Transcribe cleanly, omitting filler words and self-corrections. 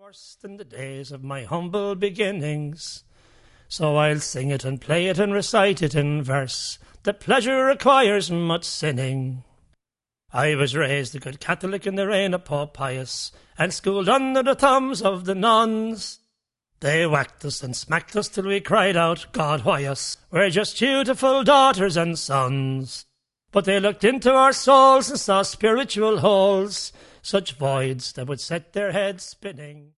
Worse than the days of my humble beginnings. So I'll sing it and play it and recite it in verse. The pleasure requires much sinning. I was raised a good Catholic in the reign of Pope Pius, and schooled under the thumbs of the nuns. They whacked us and smacked us till we cried out, God, why us? We're just dutiful daughters and sons. But they looked into our souls and saw spiritual holes, such voids that would set their heads spinning.